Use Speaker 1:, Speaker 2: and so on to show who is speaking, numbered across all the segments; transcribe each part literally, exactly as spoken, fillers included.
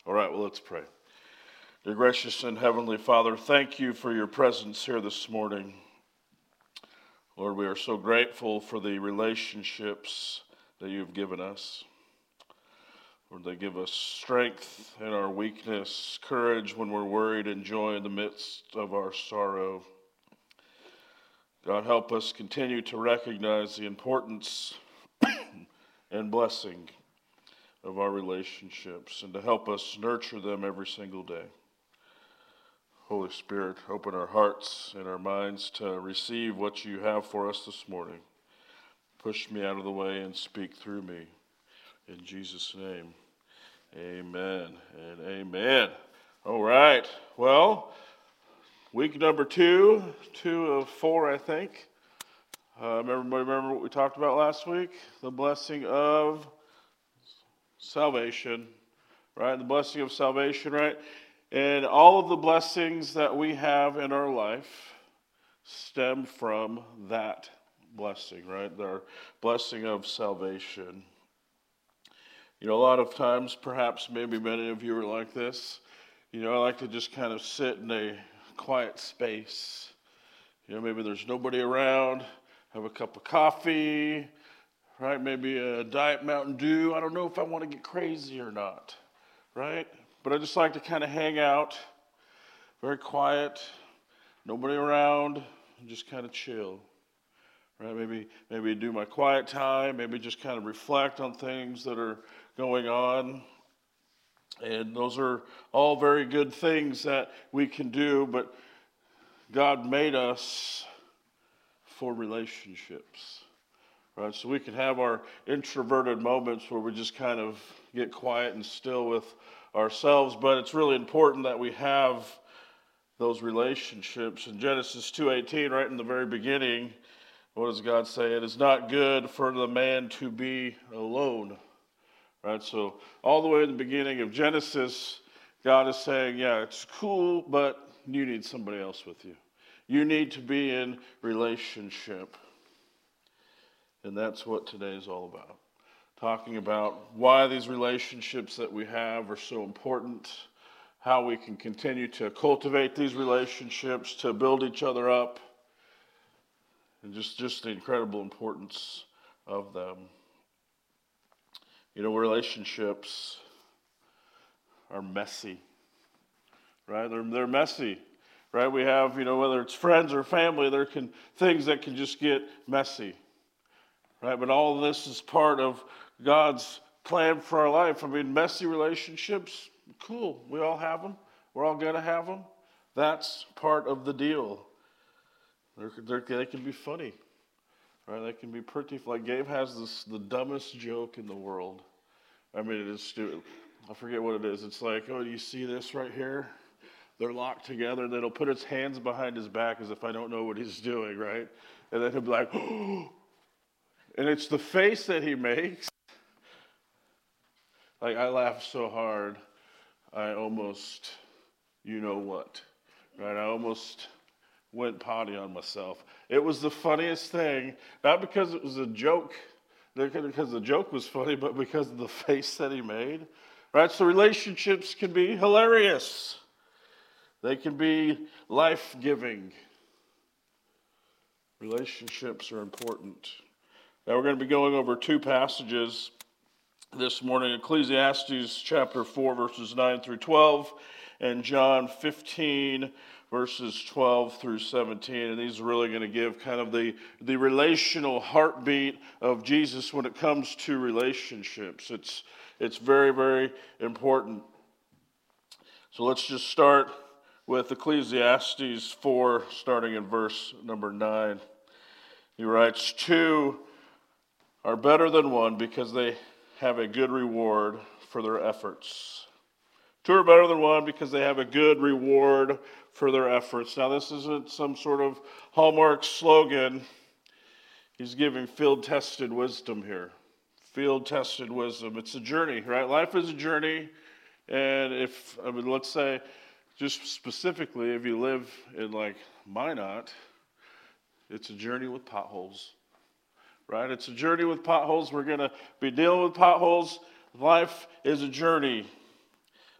Speaker 1: All right, well, let's pray. Dear gracious and heavenly Father, thank you for your presence here this morning. Lord, we are so grateful for the relationships that you've given us. Lord, they give us strength in our weakness, courage when we're worried, and joy in the midst of our sorrow. God, help us continue to recognize the importance and blessing of our relationships and to help us nurture them every single day. Holy Spirit, open our hearts and our minds to receive what you have for us this morning. Push me out of the way and speak through me. In Jesus' name, amen and amen. All right, well, week number two, two of four, I think. Uh, remember, remember what we talked about last week? The blessing of salvation, right? The blessing of salvation, right? And all of the blessings that we have in our life stem from that blessing, right? Our blessing of salvation. You know, a lot of times, perhaps maybe many of you are like this. You know, I like to just kind of sit in a quiet space. You know, maybe there's nobody around, have a cup of coffee, right? Maybe a Diet Mountain Dew. I don't know if I want to get crazy or not, right? But I just like to kind of hang out, very quiet, nobody around, and just kind of chill, right? Maybe maybe do my quiet time, maybe just kind of reflect on things that are going on. And those are all very good things that we can do, but God made us for relationships. Right, so we can have our introverted moments where we just kind of get quiet and still with ourselves, but it's really important that we have those relationships. In Genesis two eighteen, right in the very beginning, what does God say? It is not good for the man to be alone. Right, so all the way in the beginning of Genesis, God is saying, yeah, it's cool, but you need somebody else with you. You need to be in relationship. And that's what today is all about. Talking about why these relationships that we have are so important, how we can continue to cultivate these relationships, to build each other up, and just, just the incredible importance of them. You know, relationships are messy, right? They're, they're messy, right? We have, you know, whether it's friends or family, there can things that can just get messy. Right, but all of this is part of God's plan for our life. I mean, messy relationships, cool. We all have them. We're all going to have them. That's part of the deal. They're, they're, they can be funny. Right, they can be pretty. Like Gabe has this the dumbest joke in the world. I mean, it is stupid. I forget what it is. It's like, oh, do you see this right here? They're locked together. Then he'll put his hands behind his back as if I don't know what he's doing, right? And then he'll be like, oh. And it's the face that he makes. Like, I laughed so hard, I almost, you know what, right? I almost went potty on myself. It was the funniest thing, not because it was a joke, because the joke was funny, but because of the face that he made, right? So relationships can be hilarious. They can be life-giving. Relationships are important. Now we're going to be going over two passages this morning, Ecclesiastes chapter four, verses nine through twelve, and John fifteen, verses twelve through seventeen. And these are really going to give kind of the, the relational heartbeat of Jesus when it comes to relationships. It's, it's very, very important. So let's just start with Ecclesiastes four, starting in verse number nine. He writes, two are better than one because they have a good reward for their efforts. Two are better than one because they have a good reward for their efforts. Now, this isn't some sort of Hallmark slogan. He's giving field-tested wisdom here. Field-tested wisdom. It's a journey, right? Life is a journey. And if, I mean, let's say, just specifically, if you live in, like, Minot, it's a journey with potholes. Right? It's a journey with potholes. We're going to be dealing with potholes. Life is a journey.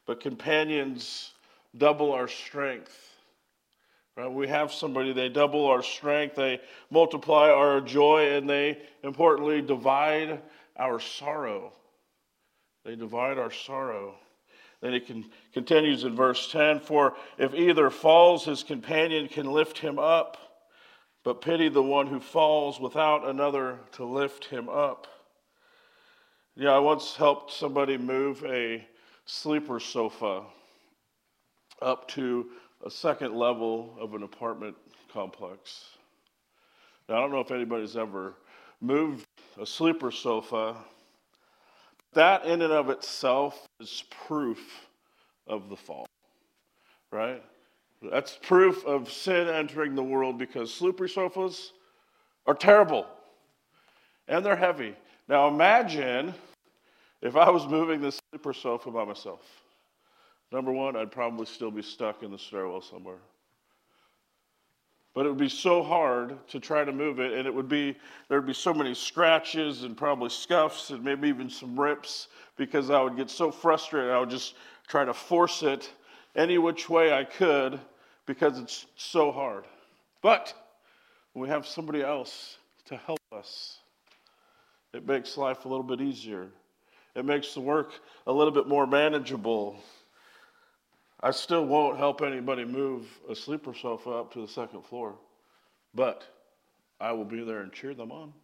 Speaker 1: but companions double our strength. Right? We have somebody, they double our strength, they multiply our joy, and they, importantly, divide our sorrow. They divide our sorrow. Then it can, continues in verse ten, for if either falls, his companion can lift him up, but pity the one who falls without another to lift him up. Yeah, I once helped somebody move a sleeper sofa up to a second level of an apartment complex. Now, I don't know if anybody's ever moved a sleeper sofa. That in and of itself is proof of the fall, right? That's proof of sin entering the world, because sleeper sofas are terrible and they're heavy. Now imagine if I was moving this sleeper sofa by myself. Number one, I'd probably still be stuck in the stairwell somewhere. But it would be so hard to try to move it, and it would be, there would be so many scratches and probably scuffs and maybe even some rips, because I would get so frustrated. I would just try to force it any which way I could, because it's so hard. But when we have somebody else to help us, it makes life a little bit easier. It makes the work a little bit more manageable. I still won't help anybody move a sleeper sofa up to the second floor, but I will be there and cheer them on.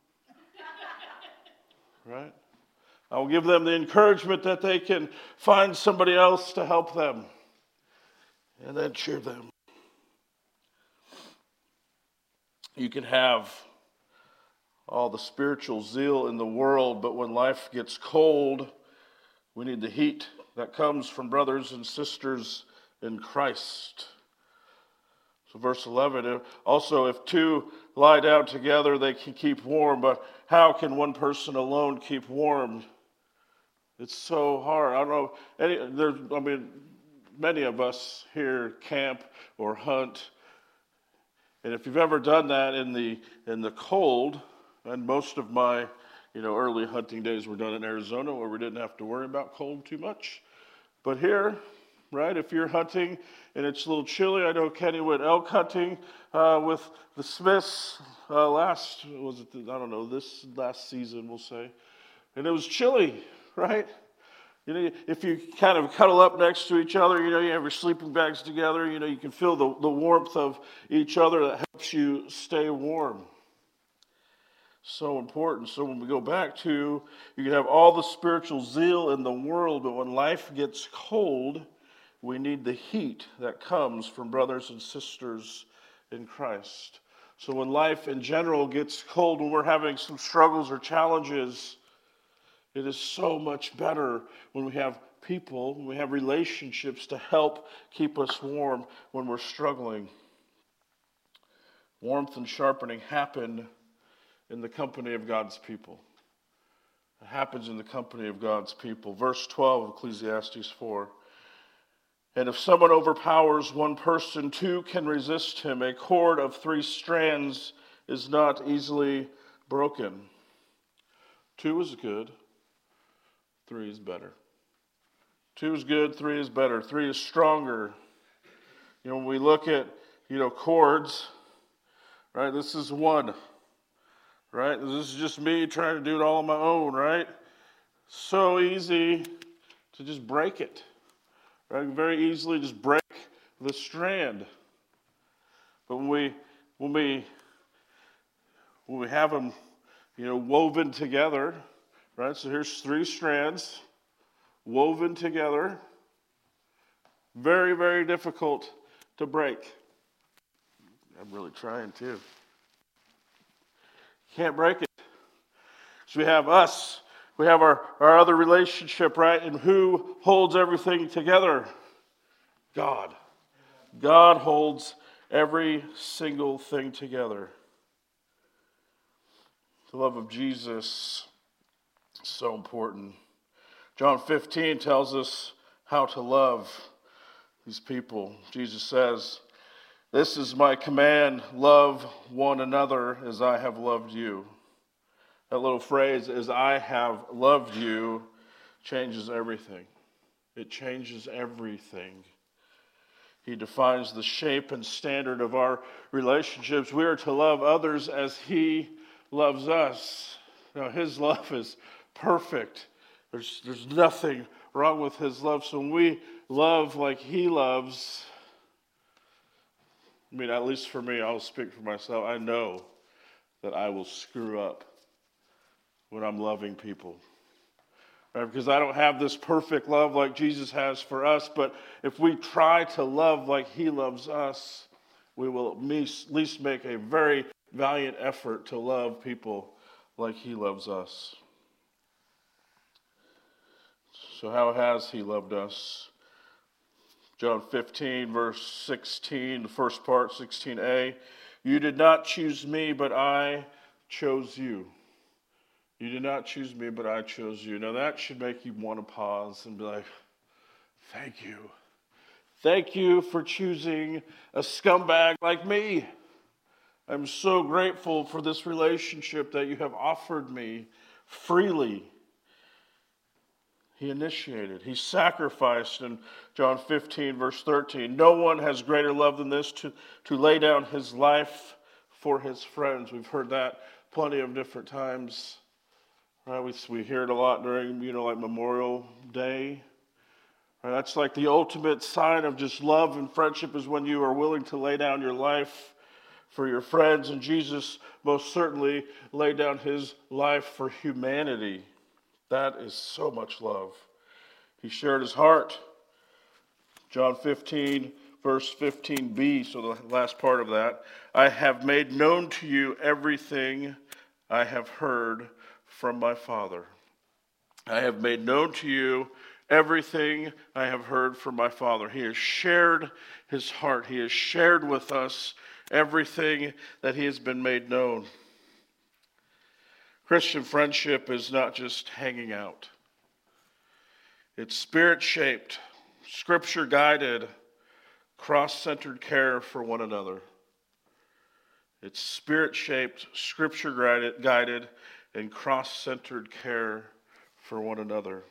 Speaker 1: Right? I will give them the encouragement that they can find somebody else to help them, and then cheer them. You can have all the spiritual zeal in the world, but when life gets cold, we need the heat that comes from brothers and sisters in Christ. So verse eleven, also if two lie down together, they can keep warm, but how can one person alone keep warm? It's so hard. I don't know, any, there's, I mean, many of us here camp or hunt, and if you've ever done that in the in the cold, and most of my you know early hunting days were done in Arizona, where we didn't have to worry about cold too much. But here, right, if you're hunting and it's a little chilly, I know Kenny went elk hunting uh, with the Smiths uh, last, was it, the, I don't know, this last season, we'll say. And it was chilly, right? You know, if you kind of cuddle up next to each other, you know, you have your sleeping bags together, you know, you can feel the, the warmth of each other that helps you stay warm. So important. So when we go back to, you can have all the spiritual zeal in the world, but when life gets cold, we need the heat that comes from brothers and sisters in Christ. So when life in general gets cold, when we're having some struggles or challenges, it is so much better when we have people, when we have relationships to help keep us warm when we're struggling. Warmth and sharpening happen in the company of God's people. It happens in the company of God's people. Verse twelve of Ecclesiastes four. And if someone overpowers one person, two can resist him. A cord of three strands is not easily broken. Two is good. Three is better. Two is good. Three is better. Three is stronger. You know, when we look at, you know, cords, right, this is one. Right? This is just me trying to do it all on my own, right? So easy to just break it. Right? Very easily just break the strand. But when we when we when we have them, you know, woven together, right? So here's three strands woven together. Very, very difficult to break. I'm really trying to. Can't break it. So we have us, we have our, our other relationship, right? And who holds everything together? God. God holds every single thing together. The love of Jesus is so important. John fifteen tells us how to love these people. Jesus says, "This is my command, love one another as I have loved you." That little phrase, "as I have loved you," changes everything. It changes everything. He defines the shape and standard of our relationships. We are to love others as He loves us. Now, His love is perfect. There's, there's nothing wrong with His love. So when we love like He loves, I mean, at least for me, I'll speak for myself. I know that I will screw up when I'm loving people. Right? Because I don't have this perfect love like Jesus has for us, but if we try to love like He loves us, we will at least make a very valiant effort to love people like He loves us. So how has He loved us? John fifteen, verse sixteen, the first part, sixteen a. You did not choose me, but I chose you. You did not choose me, but I chose you. Now that should make you want to pause and be like, thank you. Thank you for choosing a scumbag like me. I'm so grateful for this relationship that you have offered me freely. He initiated. He sacrificed in John fifteen, verse thirteen. No one has greater love than this, to, to lay down his life for his friends. We've heard that plenty of different times. Right, we, we hear it a lot during, you know, like Memorial Day. Right, that's like the ultimate sign of just love and friendship is when you are willing to lay down your life for your friends. And Jesus most certainly laid down His life for humanity. That is so much love. He shared His heart. John fifteen, verse fifteen b, so the last part of that. I have made known to you everything I have heard from my Father. I have made known to you everything I have heard from my Father. He has shared His heart. He has shared with us everything that He has been made known. Christian friendship is not just hanging out. It's spirit-shaped, scripture-guided, cross-centered care for one another. It's spirit-shaped, scripture-guided, and cross-centered care for one another.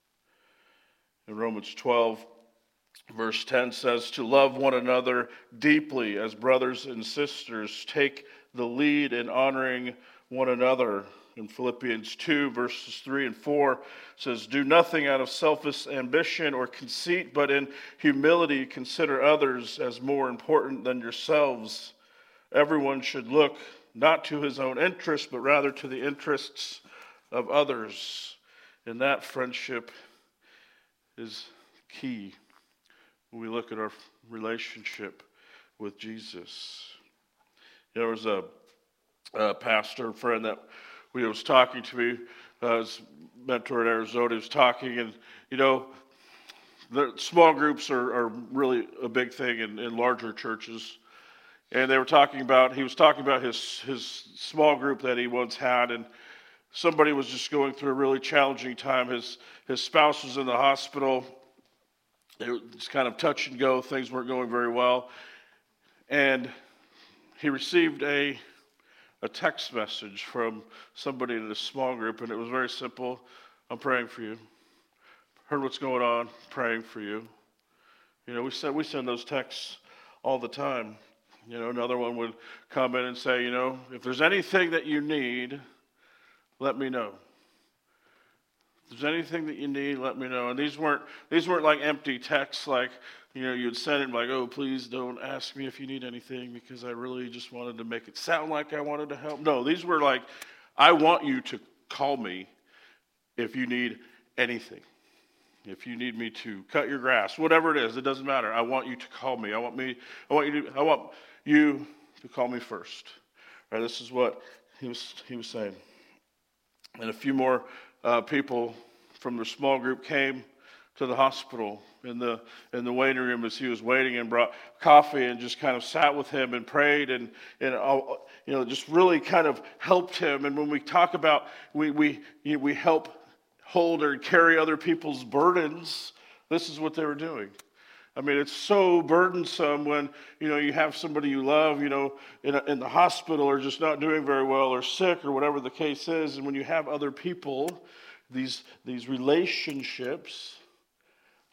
Speaker 1: In Romans twelve, verse ten says, to love one another deeply as brothers and sisters, take the lead in honoring one another. In Philippians two, verses three and four, says, do nothing out of selfish ambition or conceit, but in humility consider others as more important than yourselves. Everyone should look not to his own interests, but rather to the interests of others. And that friendship is key when we look at our relationship with Jesus. There was a, a pastor friend that we was talking to me, uh, his mentor in Arizona, he was talking, and you know, the small groups are, are really a big thing in, in larger churches. And they were talking about, he was talking about his, his small group that he once had, and somebody was just going through a really challenging time. His his spouse was in the hospital. It was kind of touch and go. Things weren't going very well. And he received a, a text message from somebody in this small group, and it was very simple. I'm praying for you. Heard what's going on, praying for you. You know, we send, we send those texts all the time. You know, another one would come in and say, you know, if there's anything that you need, let me know. If there's anything that you need, let me know. And these weren't these weren't like empty texts, like, you know, you'd send it like, oh, please don't ask me if you need anything because I really just wanted to make it sound like I wanted to help. No, these were like, I want you to call me if you need anything. If you need me to cut your grass, whatever it is, it doesn't matter. I want you to call me. I want me. I want you to. I want you to call me first. All right, this is what he was. He was saying. And a few more uh, people from the small group came to the hospital in the in the waiting room as he was waiting, and brought coffee and just kind of sat with him and prayed and and all, you know, just really kind of helped him. And when we talk about we we you know, we help hold or carry other people's burdens, this is what they were doing. I mean, it's so burdensome when, you know, you have somebody you love, you know, in, a, in the hospital or just not doing very well or sick or whatever the case is. And when you have other people, these, these relationships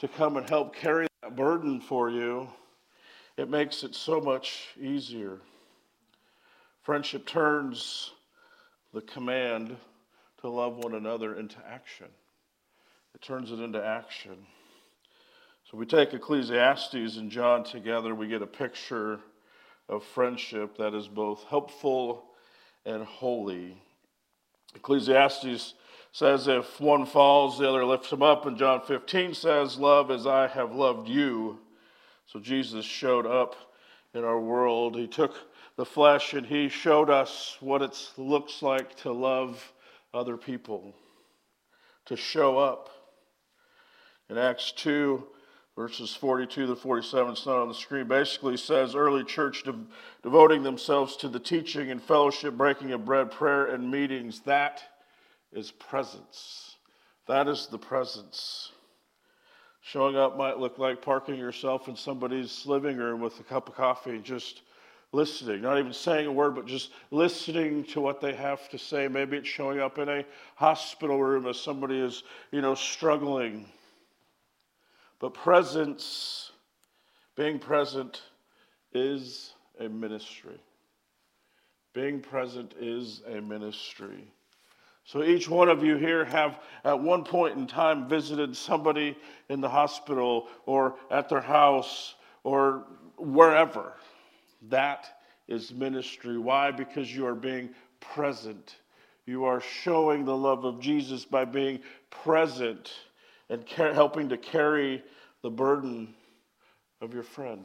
Speaker 1: to come and help carry that burden for you, it makes it so much easier. Friendship turns the command to love one another into action. It turns it into action. So we take Ecclesiastes and John together, we get a picture of friendship that is both helpful and holy. Ecclesiastes says if one falls, the other lifts him up, and John fifteen says, love as I have loved you. So Jesus showed up in our world. He took the flesh and he showed us what it looks like to love other people, to show up. In Acts two, verses forty-two to forty-seven, it's not on the screen, basically says early church de- devoting themselves to the teaching and fellowship, breaking of bread, prayer, and meetings. That is presence. That is the presence. Showing up might look like parking yourself in somebody's living room with a cup of coffee and just listening, not even saying a word, but just listening to what they have to say. Maybe it's showing up in a hospital room as somebody is, you know, struggling. But presence, being present, is a ministry. Being present is a ministry. So each one of you here have at one point in time visited somebody in the hospital or at their house or wherever. That is ministry. Why? Because you are being present. You are showing the love of Jesus by being present and car- helping to carry the burden of your friend.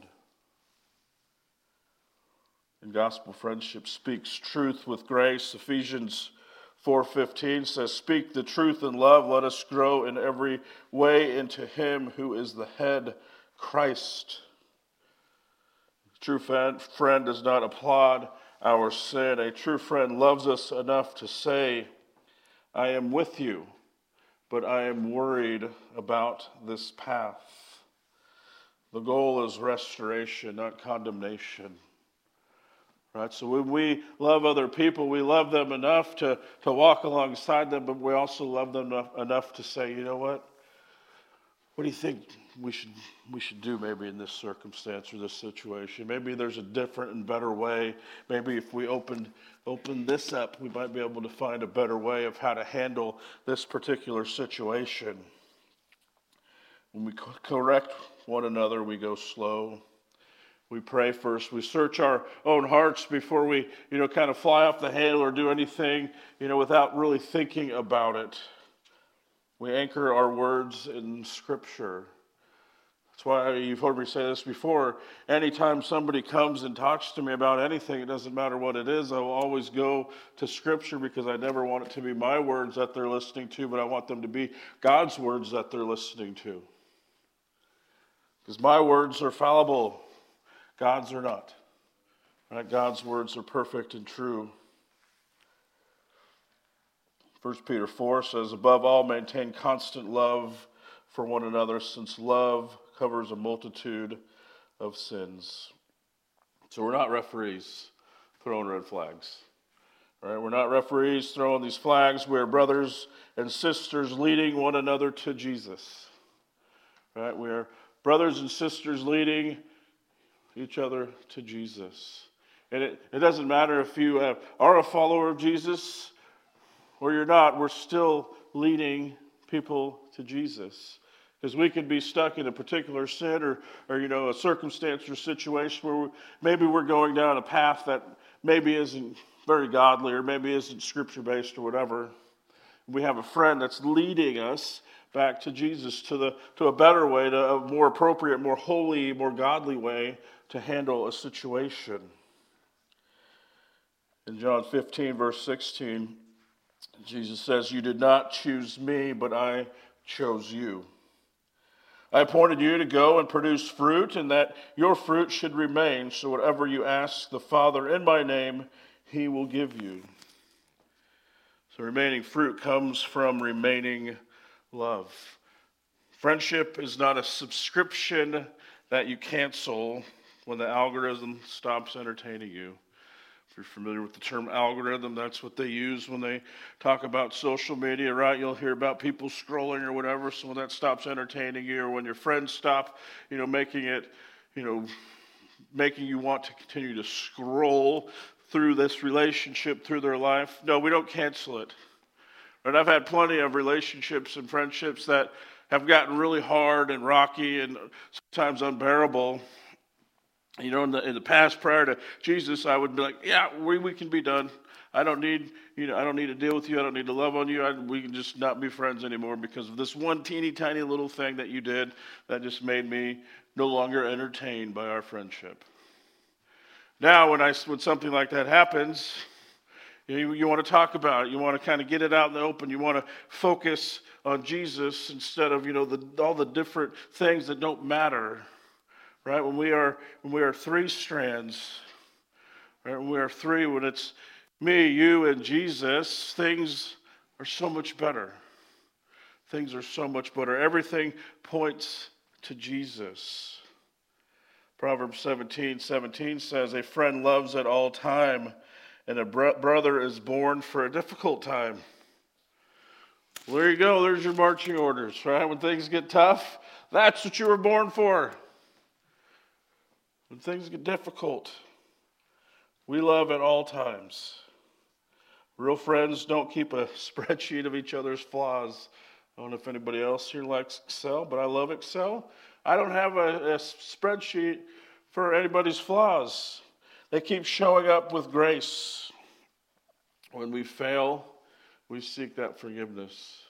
Speaker 1: And gospel friendship speaks truth with grace. Ephesians four fifteen says, speak the truth in love. Let us grow in every way into him who is the head, Christ. A true friend, friend does not applaud our sin. A true friend loves us enough to say, I am with you, but I am worried about this path. The goal is restoration, not condemnation. Right? So when we love other people, we love them enough to, to walk alongside them, but we also love them enough, enough to say, you know what? What do you think we should we should do maybe in this circumstance or this situation? Maybe there's a different and better way. Maybe if we opened open this up, we might be able to find a better way of how to handle this particular situation. When we correct one another, we go slow. We pray first. We search our own hearts before we, you know, kind of fly off the handle or do anything, you know, without really thinking about it. We anchor our words in Scripture. That's why you've heard me say this before. Anytime somebody comes and talks to me about anything, it doesn't matter what it is, I will always go to Scripture because I never want it to be my words that they're listening to, but I want them to be God's words that they're listening to. Because my words are fallible. God's are not. Right? God's words are perfect and true. First Peter four says, above all, maintain constant love for one another, since love covers a multitude of sins. So we're not referees throwing red flags. Right? We're not referees throwing these flags. We're brothers and sisters leading one another to Jesus. Right? We're brothers and sisters leading each other to Jesus. And it, it doesn't matter if you have, are a follower of Jesus or you're not, we're still leading people to Jesus. Because we could be stuck in a particular sin or, or, you know, a circumstance or situation where we, maybe we're going down a path that maybe isn't very godly or maybe isn't scripture-based or whatever. We have a friend that's leading us back to Jesus, to the to a better way, to a more appropriate, more holy, more godly way to handle a situation. In John fifteen, verse sixteen, Jesus says, you did not choose me, but I chose you. I appointed you to go and produce fruit, and that your fruit should remain, so whatever you ask the Father in my name, he will give you. So remaining fruit comes from remaining love. Friendship is not a subscription that you cancel when the algorithm stops entertaining you. you're familiar with the term algorithm, that's what they use when they talk about social media, right? You'll hear about people scrolling or whatever. So when that stops entertaining you, or when your friends stop, you know, making it, you know, making you want to continue to scroll through this relationship, through their life. No, we don't cancel it. Right? I've had plenty of relationships and friendships that have gotten really hard and rocky and sometimes unbearable. You know, in the in the past, prior to Jesus, I would be like, yeah, we, we can be done. I don't need, you know, I don't need to deal with you. I don't need to love on you. I, we can just not be friends anymore because of this one teeny tiny little thing that you did that just made me no longer entertained by our friendship. Now, when I when something like that happens, you, you want to talk about it. You want to kind of get it out in the open. You want to focus on Jesus instead of, you know, the, all the different things that don't matter. Right? When we are when we are three strands, right? When we are three, when it's me, you, and Jesus, things are so much better. Things are so much better. Everything points to Jesus. Proverbs seventeen seventeen says, "A friend loves at all time, and a br- brother is born for a difficult time." Well, there you go. There's your marching orders, right? When things get tough, that's what you were born for. When things get difficult, we love at all times. Real friends don't keep a spreadsheet of each other's flaws. I don't know if anybody else here likes Excel, but I love Excel. I don't have a, a spreadsheet for anybody's flaws. They keep showing up with grace. When we fail, we seek that forgiveness.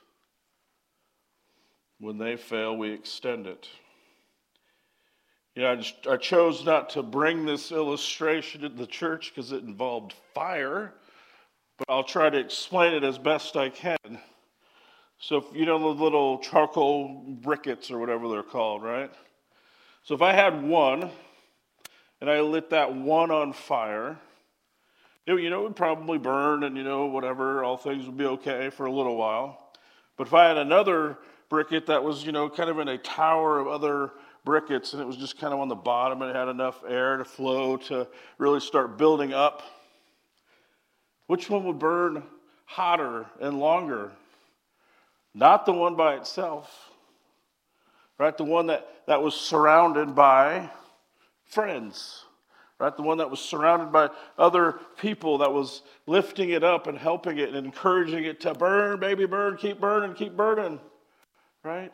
Speaker 1: When they fail, we extend it. You know, I, just, I chose not to bring this illustration to the church because it involved fire, but I'll try to explain it as best I can. So, if, you know the little charcoal briquettes or whatever they're called, right? So if I had one, and I lit that one on fire, it, you know, it would probably burn and, you know, whatever, all things would be okay for a little while. But if I had another briquette that was, you know, kind of in a tower of other briquettes, and it was just kind of on the bottom, and it had enough air to flow to really start building up, which one would burn hotter and longer? Not the one by itself, right? The one that, that was surrounded by friends, right? The one that was surrounded by other people, that was lifting it up and helping it and encouraging it to burn, baby, burn, keep burning, keep burning, right?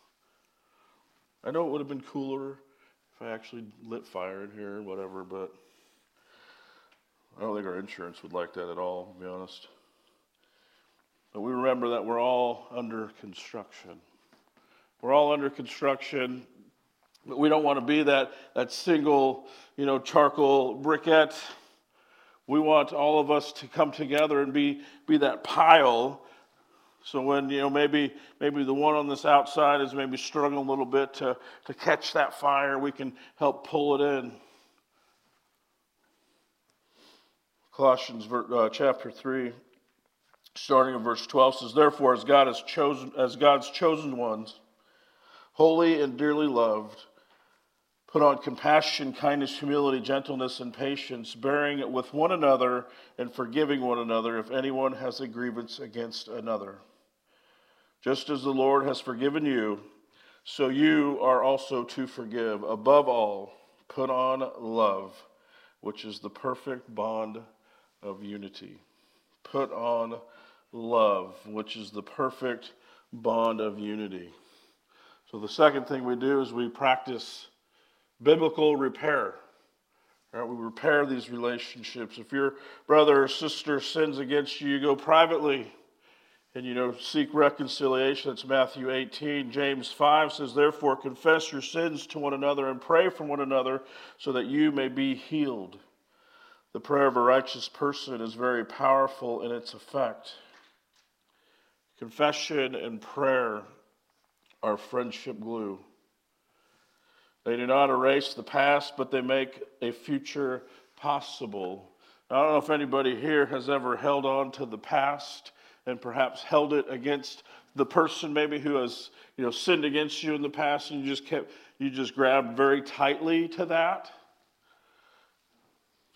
Speaker 1: I know it would have been cooler if I actually lit fire in here or whatever, but I don't think our insurance would like that at all, to be honest. But we remember that we're all under construction. We're all under construction, but we don't want to be that, that single, you know, charcoal briquette. We want all of us to come together and be, be that pile. So when, you know, maybe maybe the one on this outside is maybe struggling a little bit to, to catch that fire, we can help pull it in. Colossians uh, chapter three, starting in verse twelve, says, "Therefore, as God has chosen, as God's chosen ones, holy and dearly loved, put on compassion, kindness, humility, gentleness, and patience, bearing it with one another and forgiving one another if anyone has a grievance against another. Just as the Lord has forgiven you, so you are also to forgive. Above all, put on love, which is the perfect bond of unity." Put on love, which is the perfect bond of unity. So the second thing we do is we practice biblical repair. Right? We repair these relationships. If your brother or sister sins against you, you go privately and, you know, seek reconciliation. That's Matthew eighteen. James five says, "Therefore confess your sins to one another and pray for one another so that you may be healed." The prayer of a righteous person is very powerful in its effect. Confession and prayer are friendship glue. They do not erase the past, but they make a future possible. I don't know if anybody here has ever held on to the past and perhaps held it against the person maybe who has, you know, sinned against you in the past, and you just kept, you just grabbed very tightly to that.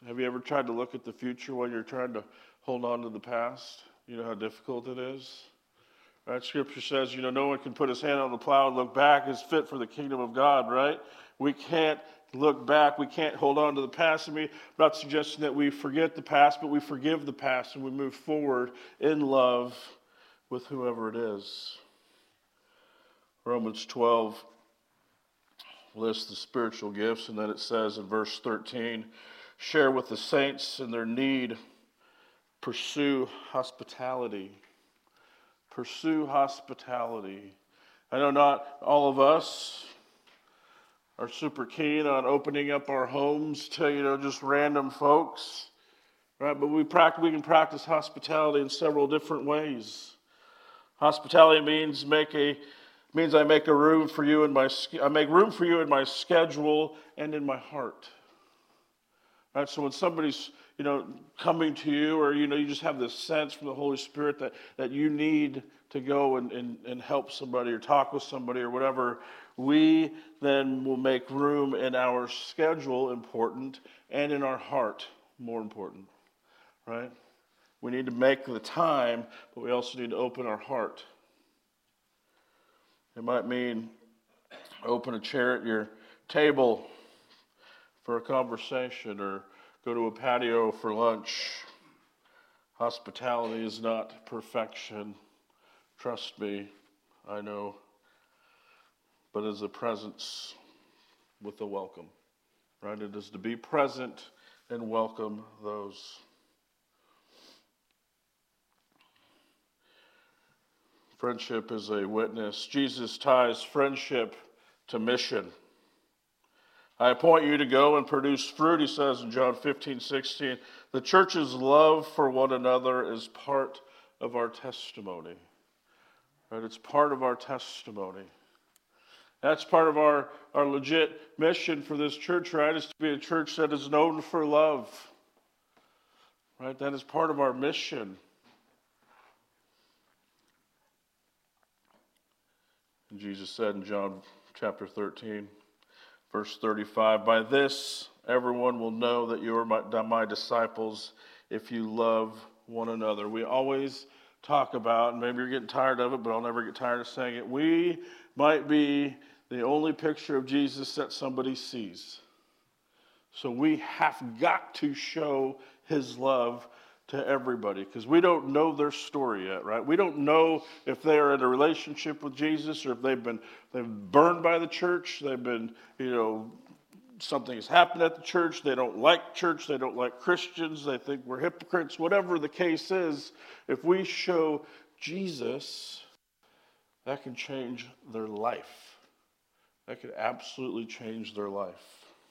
Speaker 1: Have you ever tried to look at the future when you're trying to hold on to the past? You know how difficult it is? Right? Scripture says, you know, no one can put his hand on the plow and look back is fit for the kingdom of God, right? We can't look back. We can't hold on to the past. I mean, I'm not suggesting that we forget the past, but we forgive the past and we move forward in love with whoever it is. Romans twelve lists the spiritual gifts, and then it says in verse thirteen, share with the saints in their need, pursue hospitality. Pursue hospitality. I know not all of us are super keen on opening up our homes to, you know, just random folks, right? But we practice, we can practice hospitality in several different ways. Hospitality means make a means I make a room for you in my I make room for you in my schedule and in my heart. Right? So when somebody's, you know, coming to you, or, you know, you just have this sense from the Holy Spirit that, that you need to go and, and, and help somebody or talk with somebody or whatever, we then will make room in our schedule important and in our heart more important, right? We need to make the time, but we also need to open our heart. It might mean open a chair at your table for a conversation, or go to a patio for lunch. Hospitality is not perfection. Trust me, I know. But it is a presence with a welcome, right? It is to be present and welcome those. Friendship is a witness. Jesus ties friendship to mission. I appoint you to go and produce fruit, he says in John fifteen, sixteen. The church's love for one another is part of our testimony. Right? It's part of our testimony. That's part of our, our legit mission for this church, right? Is to be a church that is known for love. Right? That is part of our mission. And Jesus said in John chapter thirteen, verse thirty-five, by this everyone will know that you are my, my disciples if you love one another. We always talk about, and maybe you're getting tired of it, but I'll never get tired of saying it, we might be the only picture of Jesus that somebody sees. So we have got to show his love to everybody, because we don't know their story yet, right? We don't know if they're in a relationship with Jesus, or if they've been they've been burned by the church, they've been, you know, something has happened at the church, they don't like church, they don't like Christians, they think we're hypocrites, whatever the case is. If we show Jesus, that can change their life. That could absolutely change their life.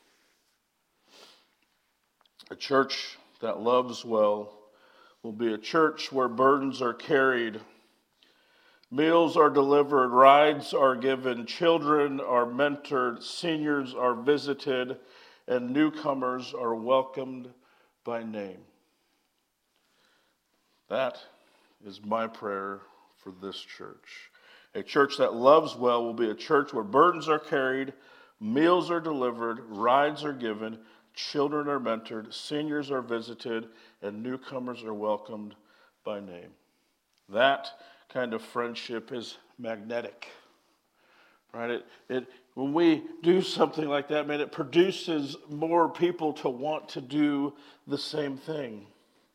Speaker 1: A church that loves well will be a church where burdens are carried, meals are delivered, rides are given, children are mentored, seniors are visited, and newcomers are welcomed by name. That is my prayer for this church. A church that loves well will be a church where burdens are carried, meals are delivered, rides are given, children are mentored, seniors are visited, and newcomers are welcomed by name. That kind of friendship is magnetic, right? It, it, when we do something like that, man, it produces more people to want to do the same thing.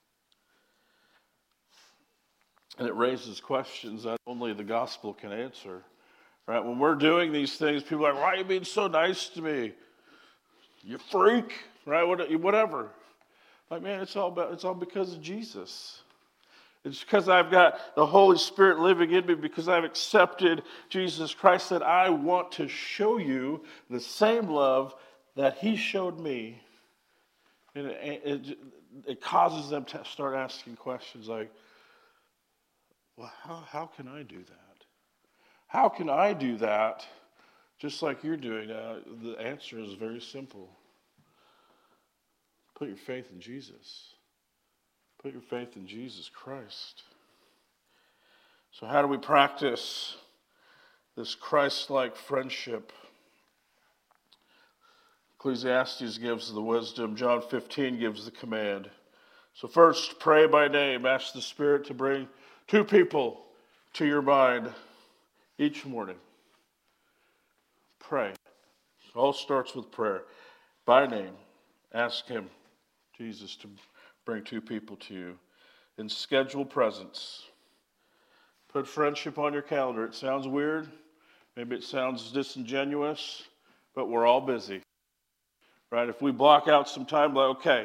Speaker 1: And it raises questions that only the gospel can answer, right? When we're doing these things, people are like, why are you being so nice to me? You freak, right? Whatever. Like, man, it's all about, it's all because of Jesus. It's because I've got the Holy Spirit living in me, because I've accepted Jesus Christ, that I want to show you the same love that he showed me. And it, it, it causes them to start asking questions like, well, how, how can I do that? How can I do that just like you're doing? Uh, the answer is very simple. Put your faith in Jesus. Put your faith in Jesus Christ. So how do we practice this Christ-like friendship? Ecclesiastes gives the wisdom. John fifteen gives the command. So first, pray by name. Ask the Spirit to bring two people to your mind each morning. Pray. It all starts with prayer. By name, ask Him, Jesus, to bring two people to you. And schedule presence. Put friendship on your calendar. It sounds weird. Maybe it sounds disingenuous, but we're all busy. Right? If we block out some time, like, okay,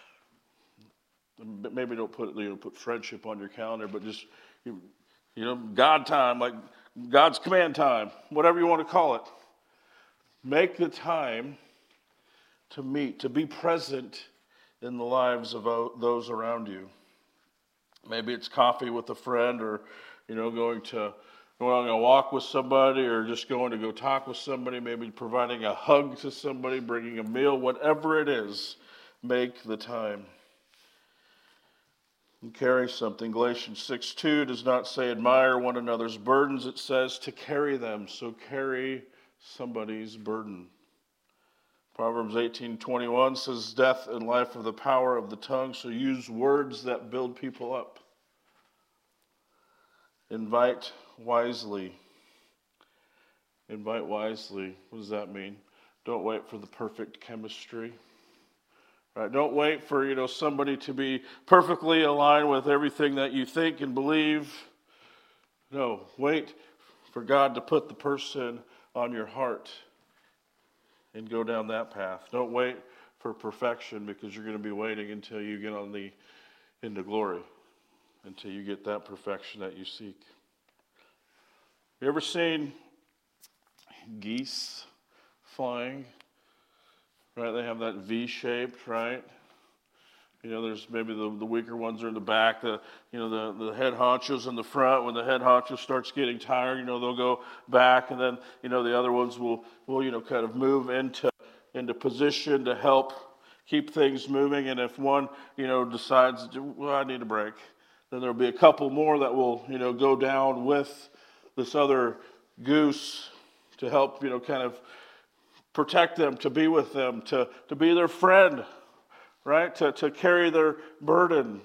Speaker 1: maybe don't put, you know, put friendship on your calendar, but just, you know, God time, like God's command time, whatever you want to call it. Make the time to meet, to be present in the lives of those around you. Maybe it's coffee with a friend, or, you know, going to going on a walk with somebody, or just going to go talk with somebody, maybe providing a hug to somebody, bringing a meal, whatever it is, make the time. And carry something. Galatians six two does not say admire one another's burdens, it says to carry them. So carry somebody's burden. Proverbs eighteen twenty-one says death and life are the power of the tongue, so use words that build people up. Invite wisely. Invite wisely. What does that mean? Don't wait for the perfect chemistry. Right? Don't wait for, you know, somebody to be perfectly aligned with everything that you think and believe. No, wait for God to put the person on your heart and go down that path. Don't wait for perfection, because you're going to be waiting until you get on the into glory, until you get that perfection that you seek. You ever seen geese flying? Right, they have that V-shaped, right? You know, there's maybe the, the weaker ones are in the back, the you know the, the head honchos in the front. When the head honcho starts getting tired, you know, they'll go back, and then, you know, the other ones will will you know kind of move into into position to help keep things moving. And if one, you know, decides, well, I need a break, then there'll be a couple more that will, you know, go down with this other goose to help, you know, kind of protect them, to be with them, to, to be their friend, right? To, to carry their burden.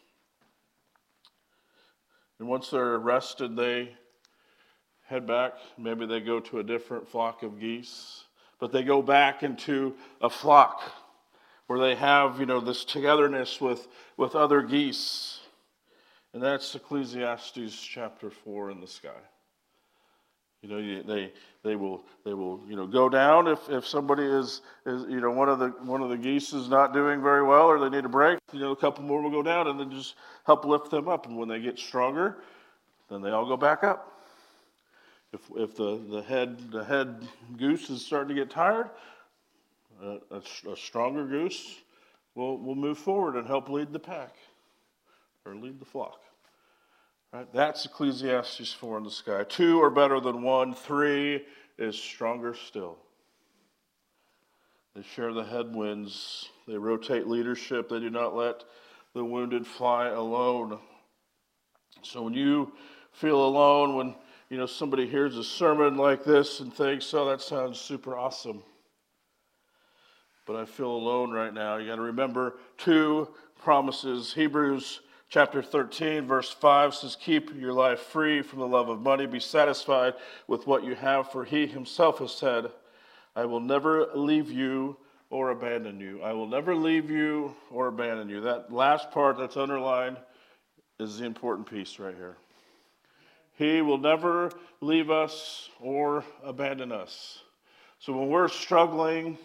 Speaker 1: And once they're rested, they head back. Maybe they go to a different flock of geese, but they go back into a flock where they have, you know, this togetherness with, with other geese. And that's Ecclesiastes chapter four in the sky. You know, they they will they will you know go down if, if somebody is is you know one of the one of the geese is not doing very well, or they need a break. You know, a couple more will go down, and then just help lift them up. And when they get stronger, then they all go back up. If if the, the head the head goose is starting to get tired, uh, a, a stronger goose will will move forward and help lead the pack, or lead the flock. Right? That's Ecclesiastes four in the sky. Two are better than one. Three is stronger still. They share the headwinds. They rotate leadership. They do not let the wounded fly alone. So when you feel alone, when you know somebody hears a sermon like this and thinks, oh, that sounds super awesome, but I feel alone right now, you got to remember two promises. Hebrews Chapter thirteen, verse five says, keep your life free from the love of money. Be satisfied with what you have, for he himself has said, I will never leave you or abandon you. I will never leave you or abandon you. That last part that's underlined is the important piece right here. He will never leave us or abandon us. So when we're struggling,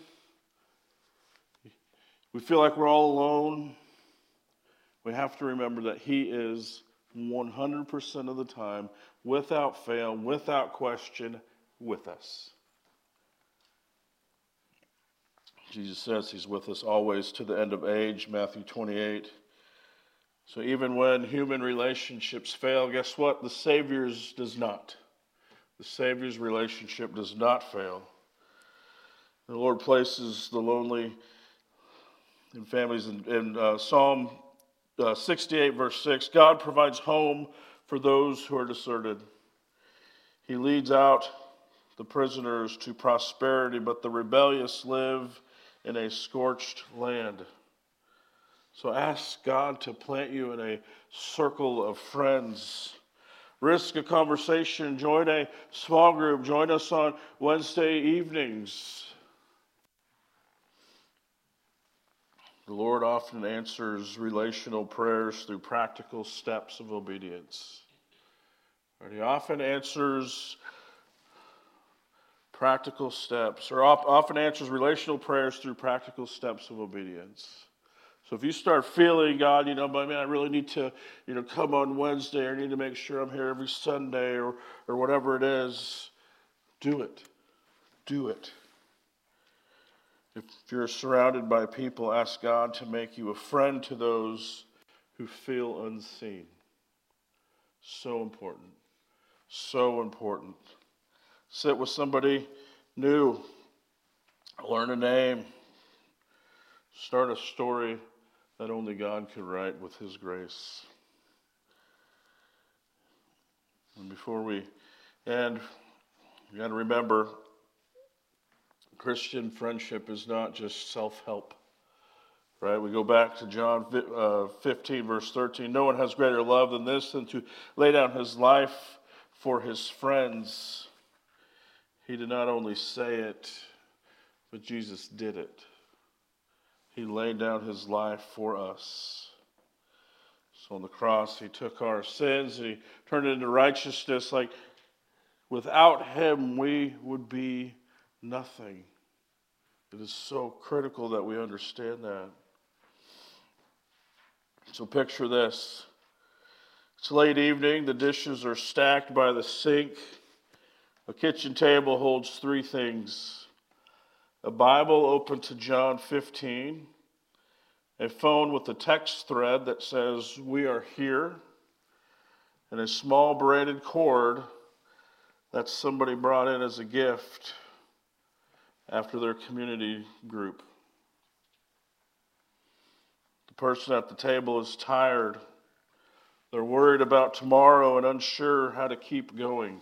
Speaker 1: we feel like we're all alone, we have to remember that he is one hundred percent of the time, without fail, without question, with us. Jesus says he's with us always to the end of age, Matthew twenty-eight. So even when human relationships fail, guess what? The Savior's does not. The Savior's relationship does not fail. The Lord places the lonely in families. In, in uh, Psalm uh, sixty-eight, verse six, God provides home for those who are deserted. He leads out the prisoners to prosperity, but the rebellious live in a scorched land. So ask God to plant you in a circle of friends. Risk a conversation. Join a small group. Join us on Wednesday evenings. The Lord often answers relational prayers through practical steps of obedience. He often answers practical steps, or often answers relational prayers through practical steps of obedience. So if you start feeling, God, you know, but man, I really need to, you know, come on Wednesday, or I need to make sure I'm here every Sunday, or or whatever it is, do it. Do it. If you're surrounded by people, ask God to make you a friend to those who feel unseen. So important. So important. Sit with somebody new. Learn a name. Start a story that only God could write with His grace. And before we end, we got to remember, Christian friendship is not just self-help, right? We go back to John fifteen, verse thirteen. No one has greater love than this, than to lay down his life for his friends. He did not only say it, but Jesus did it. He laid down his life for us. So on the cross, he took our sins and he turned it into righteousness. Like, without him, we would be nothing. It is so critical that we understand that. So picture this. It's late evening. The dishes are stacked by the sink. A kitchen table holds three things: a Bible open to John fifteen, a phone with a text thread that says, "We are here," and a small braided cord that somebody brought in as a gift after their community group. The person at the table is tired. They're worried about tomorrow and unsure how to keep going.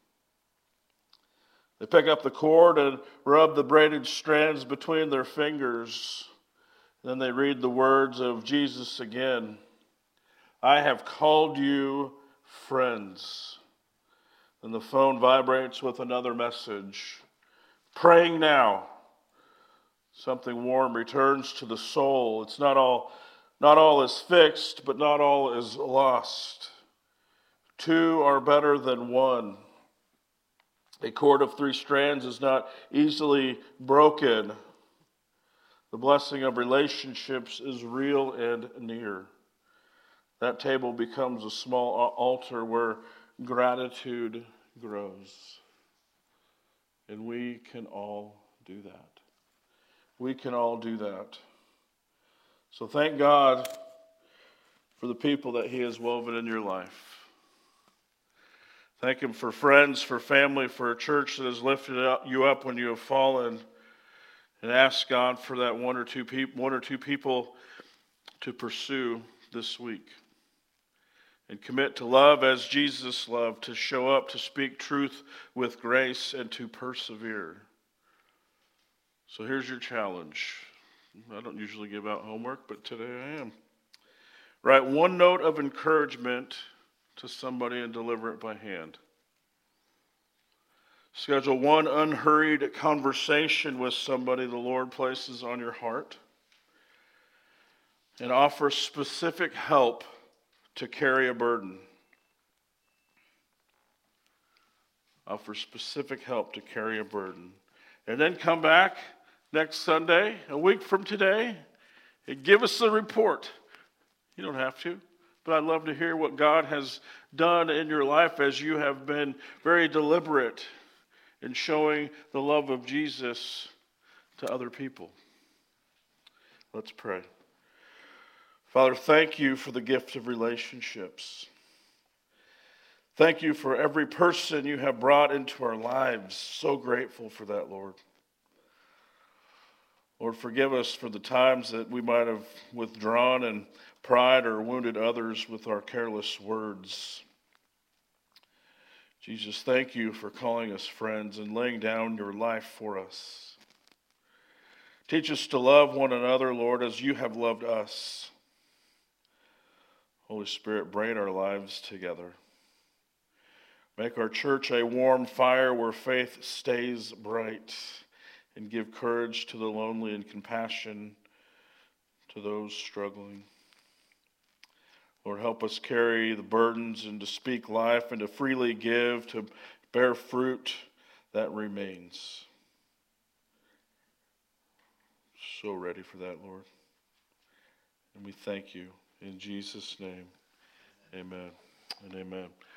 Speaker 1: They pick up the cord and rub the braided strands between their fingers. Then they read the words of Jesus again. "I have called you friends." And the phone vibrates with another message. "Praying now." Something warm returns to the soul. It's not all, not all is fixed, but not all is lost. Two are better than one. A cord of three strands is not easily broken. The blessing of relationships is real and near. That table becomes a small altar where gratitude grows. And we can all do that. We can all do that. So thank God for the people that He has woven in your life. Thank Him for friends, for family, for a church that has lifted you up when you have fallen. And ask God for that one or two people, one or two people to pursue this week. And commit to love as Jesus loved, to show up, to speak truth with grace, and to persevere. So here's your challenge. I don't usually give out homework, but today I am. Write one note of encouragement to somebody and deliver it by hand. Schedule one unhurried conversation with somebody the Lord places on your heart. And offer specific help to carry a burden. Offer specific help to carry a burden. And then come back next Sunday, a week from today, and give us a report. You don't have to, but I'd love to hear what God has done in your life as you have been very deliberate in showing the love of Jesus to other people. Let's pray. Father, thank you for the gift of relationships. Thank you for every person you have brought into our lives. So grateful for that, Lord. Lord, forgive us for the times that we might have withdrawn in pride or wounded others with our careless words. Jesus, thank you for calling us friends and laying down your life for us. Teach us to love one another, Lord, as you have loved us. Holy Spirit, bring our lives together. Make our church a warm fire where faith stays bright, and give courage to the lonely and compassion to those struggling. Lord, help us carry the burdens and to speak life and to freely give, to bear fruit that remains. So ready for that, Lord. And we thank you in Jesus' name. Amen and amen.